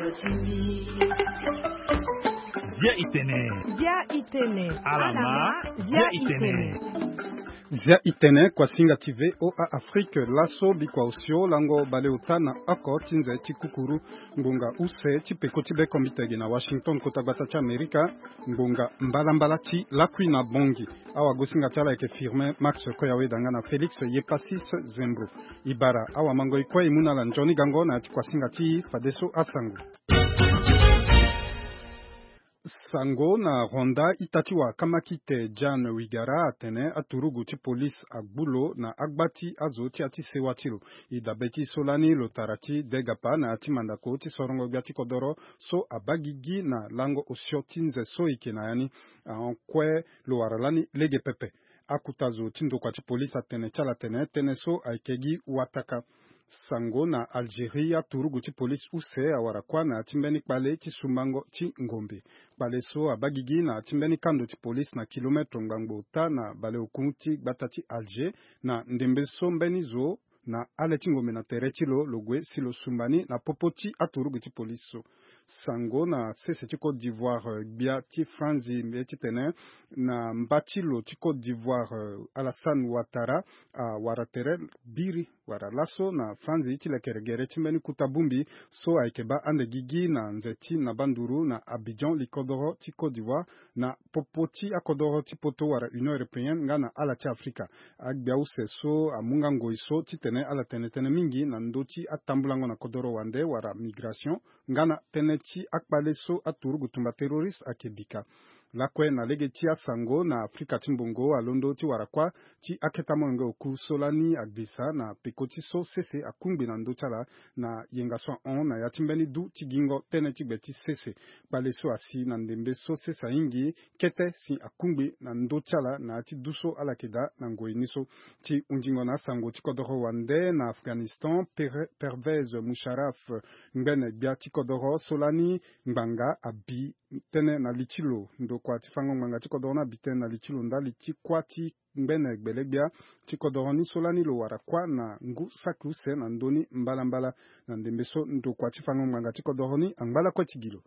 Zia itene. Alama. Zia itene. Zia itene kwa singa TV OA Afrique laso bikwa usio lango baleutana ako tinze chikukuru ngunga use chipeko chibe komitegi na Washington kotagata cha Amerika ngunga mbala chi lakwi na bongi awa gosinga chala eke firme Max Koyawe danga na Felix Yepasis Zembro ibara awa mango ikwa imuna la Johnny Gango na kwa singa chi fadeso asangu Sango na Ronda itatiwa kamakite Jan Wigara atene aturugu ti police agbulo na agbati azo ti ati sewatiro idabeti solani lotarati degapa na ati mandako ti sorongo gati kodoro so abagigi na lango osio tinze so ikena yani kwe lo waralani lege pepe akutazo tindo kwa ti police atene chala tene so aikegi wataka Sango na Algeria turugu ti police use awarakwa na timbeni kpale ti sumango ti ngombe. Kpale so abagigi na timbeni kando ti police na kilometro ngbango ta na bale okun ti gbata ti Alger na ndembe so mbeni zo na ale ti ngombe na tere ti lo logwe silo sumbani na popo ti aturugu ti police so. Sango na sese ti Côte d'Ivoire bia ti Franzi ti tene na mbachilo ti Côte d'Ivoire Alassane Ouattara waratere biri wara laso na Franzi ti lekeregere ti mbeni kutabumbi so aikeba ande gigi na nzeti na banduru na Abidjan likodoro ti Côte d'Ivoire na popo ti akodoro ti poto wara Union Européenne nga na ala ti Afrika agbia use so amunga ngoi so ti tene ala tene mingi na ndo ti atambulango na kodoro wande wara migration nga na tene ti akpale so aturugu tumba terroriste akebika. Lakwe na lege ti asango na Afrika timbongo alondo ti warakwa ti aketamonge oku solani agbisa na pekoti so sese akungbi na ndochala na yengaswa on na yatimbeni du ti gingo tene ti gbeti sese bale so asi na ndembe so sesa ingi kete si akungbi na ndochala na ti duso alakeda na ngoini so ti unjingo na asango ti kodoro wande na Afghanistan Pervez Musharraf ngbene bia ti kodoro solani ngbanga abi tene na lichilo ndo kwa ti fango nganga ti kodoro na bitene na lichilo ndali ti kwa ti ngbene gbelegbia ti kodoro ni solani lo wara kwa na ngu sakuse na ndoni mbala na ndembeso ndo kwa ti fango nganga ti kodoro ni angbala kwa tigilo.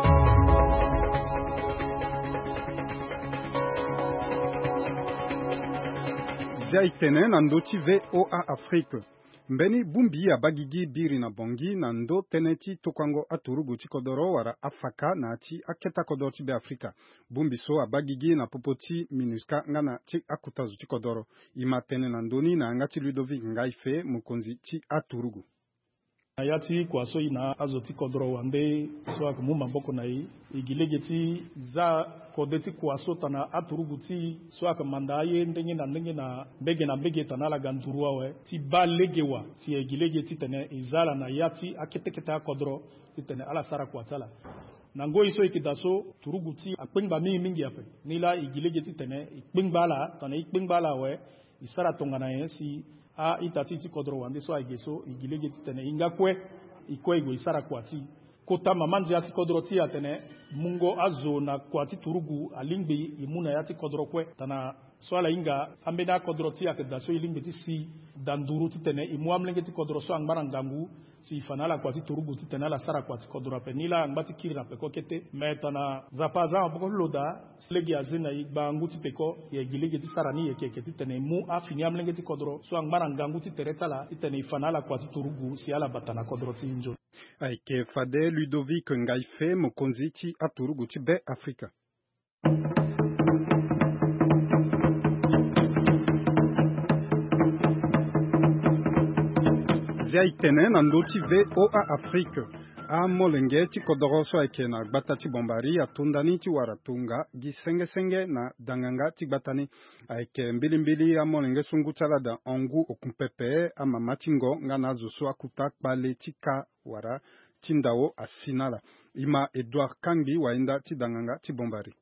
Zia itene na ndo ti VOA Afrique mbeni bumbi abagigi biri na bongi na ndo teneti tokwango aturugu ti kodoro wara afaka na ti aketa kodoro ti be Afrika. Bumbi so abagigi na popoti minuska ngana ti akutazu ti kodoro. Ima tene na ndoni na ngati Ludovic Ngaife mukonzi ti aturugu. Ayati kwa so ina azoti kodoro wande so akumumba mboko na igilege za kodeti kwa so tana aturugu ti so akamanda ye ndenge na bege tanala ganturuwa we ti balegewa ti igilege ti tene izala na yati aketeketa kodoro ti tene ala sara kwa tala nango iso ikidaso turugu ti akpengba mingi ape nila igilege ti tene ikpengbala we isara tongana ye si a itati ti kodoro wande so aigeso igilege ti tene ingakwe ikwe igwe isara kwati kota mamanzi ati kodoro ti atene mungo azo na kwati turugu alingbe imuna yati kodoro kwe tana swala inga ambena kodoro ti akeda so ilingbe ti si danduru ti tene imuamlenge ti kodoro so angbara ngangu si fanala kwati turugu ti tene ala sara kwati kodoro penila angbati kirina peko kete metana zapaza boko loda slegi azina igba ngu ti peko ye gilege ti sara ni yeke ti tene mu afini amlenge ti kodoro so angbara ngangu ti teretala ti tene fanala kwati turugu si ala batana kodoro ti injo aike fade Ludovic Ngaife mokonzi ti aturugu ti be Afrika. Zia itene na ndo ti VOA Afrique a molenge ti kodoro so ayeke na gbata ti bombari atundani ti wara tunga gi senge na danganga ti gbatani ayeke mbilimbili a molenge so ngu ti ala da ongu okunpepe amama ti ngo nga na azo so akuta kpale ti ka wara ti ndawo asinala ima Edouard Kangbi wainda ti danganga ti bombari.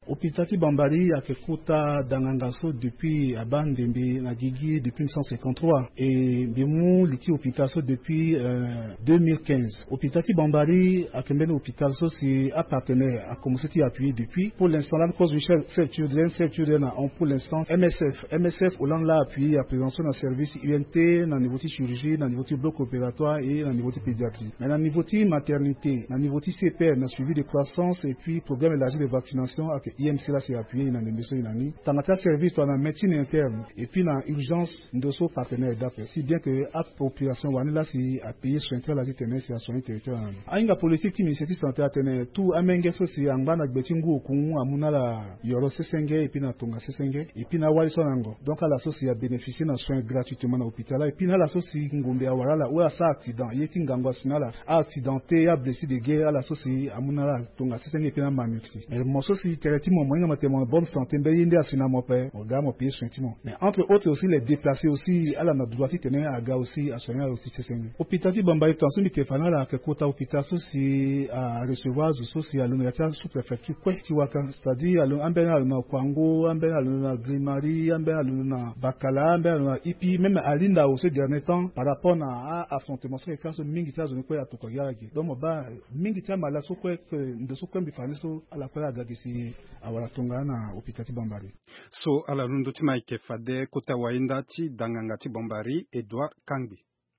Opitati Bambari akekuta dangangaso depuis Abandembe na Gigi depuis 1953 et Bimou liti Opitaso depuis 2015. Opitati Bambari akembele Opitaso c'est un partenaire a commencé à appuyer depuis. Pour l'instant là cause Michel Children on pour l'instant MSF Hollande l'a appuyé à prévention dans service UNT dans niveau de chirurgie, dans niveau de bloc opératoire et dans niveau de pédiatrie. Mais dans niveau de maternité, dans niveau de CPR, dans suivi de croissance et puis programme élargi de vaccination avec IMC là c'est appuyé dans les missions inani. Tangata service dans la médecine interne et puis dans urgence ndoso partenaire d'après. Si bien que appropriation wana là c'est à payer sur la détenue c'est à soigner territoire. Ainga politique initiative santé atene tout amenge so c'est angana betingu ku amuna la yoro sesenge et puis na tonga sesenge et puis na waliso nango. Donc à la soci a bénéficié na soins gratuitement à l'hôpital et puis na la soci ngombe awara là ou à ça accident yeti ngangwa sinala accidenté a blessé de guerre à la soci amuna la tonga sesenge et puis na manutri. Et mon soci territement moyen bonne santé mbeyinde asina mope ogamo pays sointement. Mais entre autres aussi les déplacés aussi à la droite tenir à ga aussi à soigner aussi sesenge. Hôpital Bambari tension ni kefana la ke kota hôpital soci à recevoir soci à l'université sous-préfecture quoi tiwaka c'est-à-dire à l'ambena na Kwango ambena na Grimari ambena na Bakala ambena na ipi même à Linda aussi dernier temps par rapport à affrontement sur les cas mingi ta zone quoi to koyaki donc ba mingi ta mala so quoi que de so kwembi faniso à la quoi gagisi awala tonga na hôpital Bambari so ala lundo tima ikefade kota wainda ti danganga ti Bambari Edouard Kangi.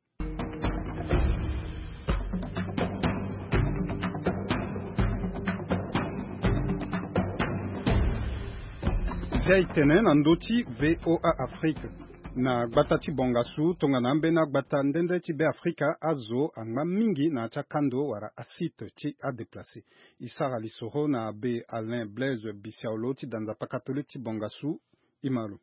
Zaitene nandoti VOA Afrique na gbatati bongasu tonga nambe na gbata ndende ti be Afrika azo angma mingi na chakando wara asite ti a déplacé. Isara lisoro na be Alain Blaise Bissiaolo ti danzapa catholique ti bongasu imalu.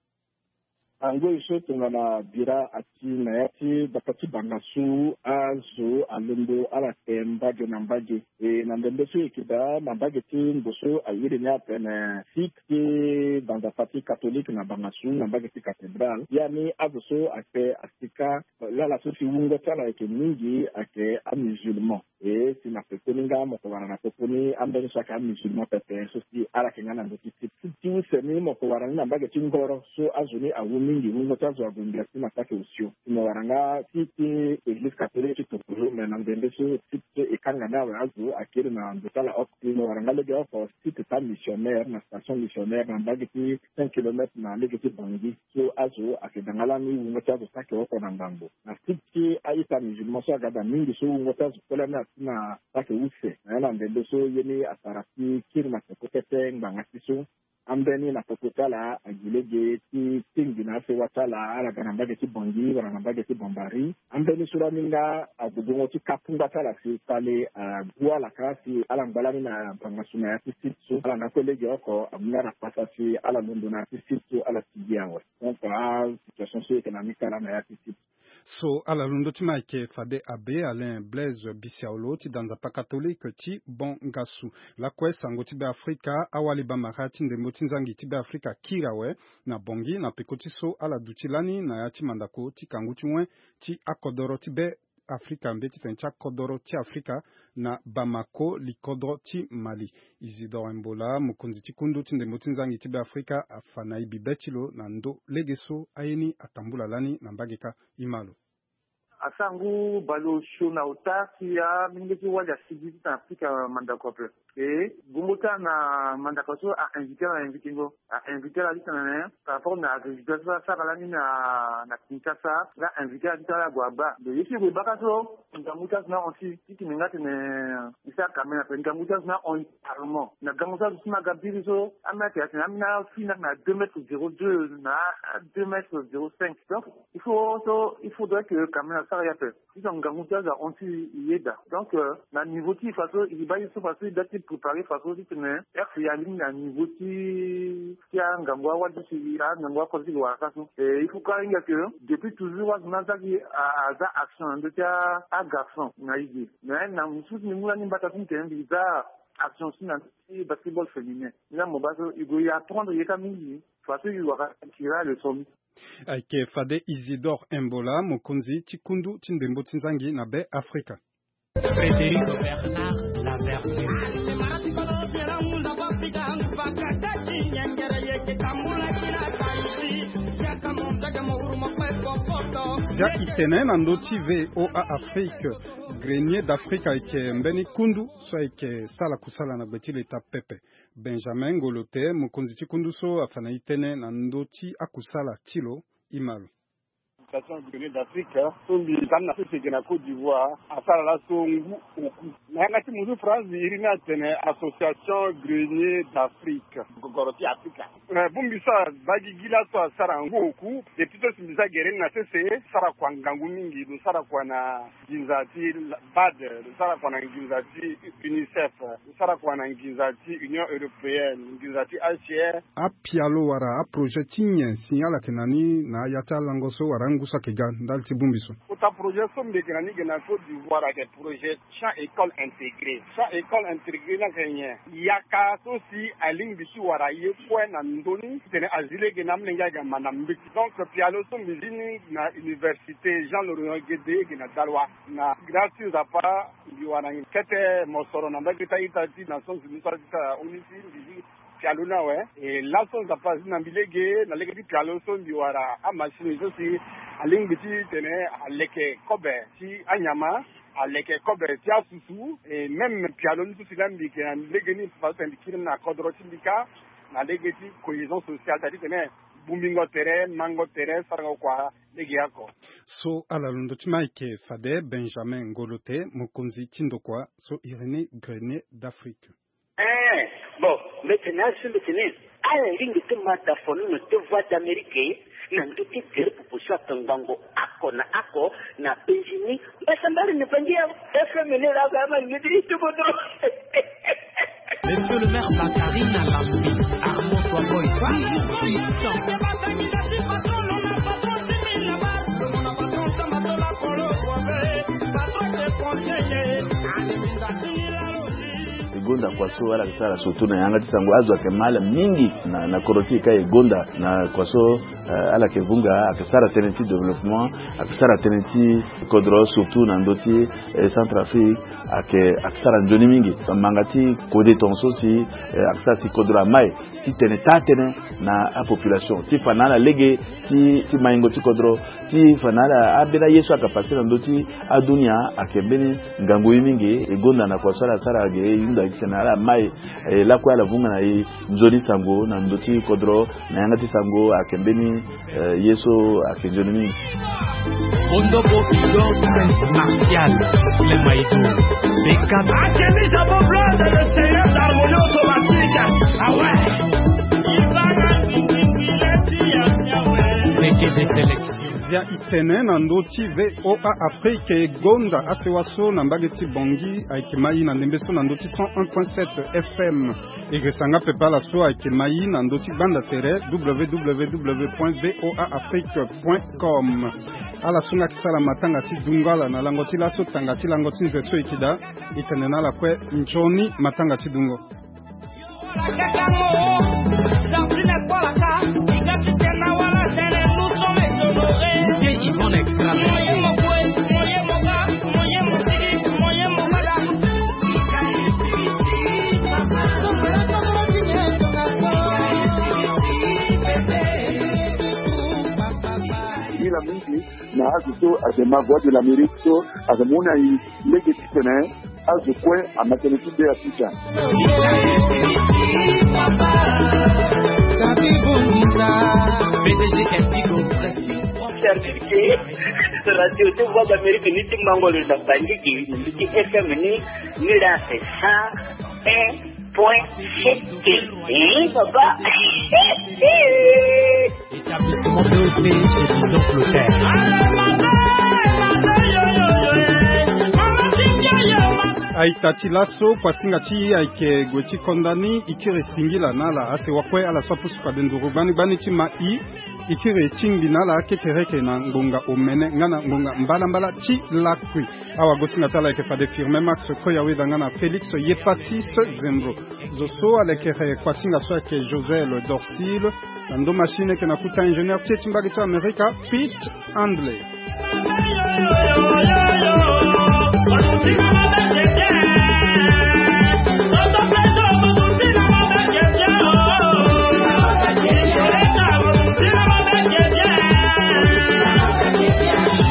Ango iso tonga na bira ati na yati bakati bangasu azo alendo ala temba de nambaje e na ndembe so ikida nambaje ti mboso ayire nya pene site dans la partie catholique na bangasu nambaje ti cathédrale yani azo so ake asika la sofi wungo tala eke mingi ake a musulman e sina pekoninga moko wana na pekoni ambeni saka musulman pepe so si ala kengana ndoti ti usemi moko wana nambaje ti ngoro so azuni awumi mingi mungo tazo agundia sima take usio imo waranga siti église catholique tokolo mena ndende so siti ekanga nawe azu akiri na ndotala optimo waranga lege ofo siti ta missionnaire na station missionnaire na bagiti 5 km na lege bangi so azu akidangala ni mungo tazo take oko na ngambo na siti aita musulman so agada mingi so mungo tazo kola na take use na ndende so yeni asarati kirma kokete ngangati so ambeni na popotala agilege ti tingi na se watala ala ganambage ti bongi wana nambage ti Bambari ambeni sura minga agudungo ti kapunga tala si tale guala kasi ala mbalani na bangasuna ya ti sitsu ala na kolege oko amuna na pasa si ala mundu na ti sitsu ala tigiawe donc situation socio-économique ala na ya ti sitsu. So ala lundo ti maike fade abe Alain Blaise Bissiaolo ti danzapa catholique ti bongasu la kwe sango ti be Afrika awali ba marati ndembo ti nzangi ti be Afrika kirawe na bongi na pekoti so ala dutilani na ya ti mandako ti kangu ti wen ti akodoro ti be Afrika mbe ti tencha kodoro ti Afrika na Bamako likodro ti Mali. Isidore Mbola mokonzi ti kundu ti ndembo ti nzangi ti be Afrika afana ibi betilo na ndo legeso ayeni atambula lani na mbageka imalu. Asangu balo shona utaki ya mingeki wali asibiti na Afrika mandakope. Gumbuta na mandakoso a invité ngo a invité la liste na par rapport na résidence ça balani na Kinshasa la invité à la Guaba. De ici go bakaso ngamuta na onsi tiki mingati ne isa kamena pe ngamuta na on parlement. Na ngamuta sima gabiri so amati atina na fina na 2,02 na 2,05. Donc il faudrait que kamena ça ya pe. Si on ngamuta za onsi yeda. Donc na niveau ti façon il va y se passer d'être préparé façon si tenait il y a un niveau qui a un gangwa wa du a ngangwa ko si wa kaso il faut quand il y a que depuis toujours wa naza qui a za action de ta a garçon na idée mais na musu ni mula ni bata tin ten biza action si na basketball féminin là mo baso il doit apprendre il kamini façon il doit tirer le somme Aike fade Isidore Mbola mokonzi ti kundu ti ndembo ti nzangi na be Afrika. Frédéric Bernard, la vertu. Ja itene na ndoti VOA Afrique grenier d'Afrique ike mbeni kundu so ike sala kusala na betile ta pepe Benjamin Ngolote mukonzi chikundu so afana itene na ndoti akusala chilo imalu Grenier d'Afrique, sombi zamna sisi na Côte d'Ivoire, asala la songu oku. Na ngati muzu France irina tene association Grenier d'Afrique, gogoroti Afrika. Bumbi sa bagi gila to asara ngoku, de pito simbiza gereni na sese sara kwa ngangu mingi, do sara kwa na ginzati BAD, do sara kwa na ginzati UNICEF, do sara kwa na ginzati Union Européenne, ginzati HCR. Apialo wara a projet tinye signala kenani na yata langoso warangu sakega ndal tibumbiso. Ota projet sombe kenani gena Côte d'Ivoire avec projet champ école intégrée. Champ école intégrée na Kenya. Yaka sosi aling bishi wara ye kwa na ndoni tene azile gena mlenga ga manambiki. Donc pialo sombe zini na université Jean Laurent Guédé gena dalwa na grâce à pas biwana kete mosoro na mbakita itati na sonzi misata unisi bizi pialona we et la sonzi pas na bilege na lege pialo sombe wara a machine sosi aling biti tene aleke kobe si anyama aleke kobe ti asusu et même pialo ni tout lambi ke na lege ni fa tandikina na kodro tindika na lege ti cohésion sociale tadi tene bumbingo tere mango tere sargo kwa lege yako so ala lundo timaike fade Benjamin Ngolote mukonzi tindokwa so Irene Grenier d'Afrique. Bon maintenant sur le tennis ala lingi tumata fonu no te voix d'Amérique na nduti tere pupushwa tangango ako na Benjamin basambali ne pandia FM ne la gama ngidi tubodo. Monsieur le maire Bakari Nalambi, Armand Soaboy, Gonda kwa so wala kisara soto na yanga tisango azwa kemala mingi na koroti kai gonda na kwa so ala kevunga akisara tenenti development akisara tenenti kodro surtout na ndoti Centrafrique akisara ndoni mingi mangati kode tonso si akisara si kodro mai ti tenetane na a population ti fanala lege ti maingo ti kodro ti fanala abela yesu akapasira na ndoti adunia akembeni ngangu mingi gonda na kwa sara ge yunda senala mai la kwa la vunga na nzoni sango na ndoti kodro na yangati sango akembeni yeso akenjoni mingi Ondo Bopido Martial le Maïdou Beka Akemi Jabo Blood le seigneur d'harmonie automatique. Ah ouais Via itene na ndoti VOA Afrique Gonda asewaso na mbageti bongi aikemai na ndembeso na ndoti 101.7 FM igresanga pepala so aikemai na ndoti banda tere www.voaafrique.com ala sunga kisala matanga ti dungala na langoti laso tanga ti langoti nzeso ikida itene na la kwe njoni matanga ti dungo na azuto azema voix de l'Amérique so azamuna i lege tene azukwe amateneti de Afrika radio te voix d'Amérique ni timangolo da bandiki ki FM ni la ça 1.7 papa établissement BOP et disons Clotaire. Aitati laso kwa tingati aike gweti kondani ikire singila nala ase wakwe ala swapusu kwa denduru bani chima ikire chingbi nala kekereke na ngonga omene ngana ngonga mbala chi lakwi awa gosinga tala ike fade firme max koya weda ngana Felix Yepati Zembro zoso alekere kwa singa so ake José le Dorsil ndo machine ke nakuta ingénieur Tietimba gitu Amerika Pete Handley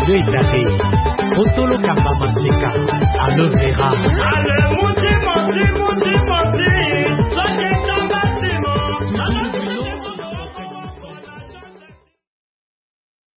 Idabe Otolo Kamba Maseka Aloe Vera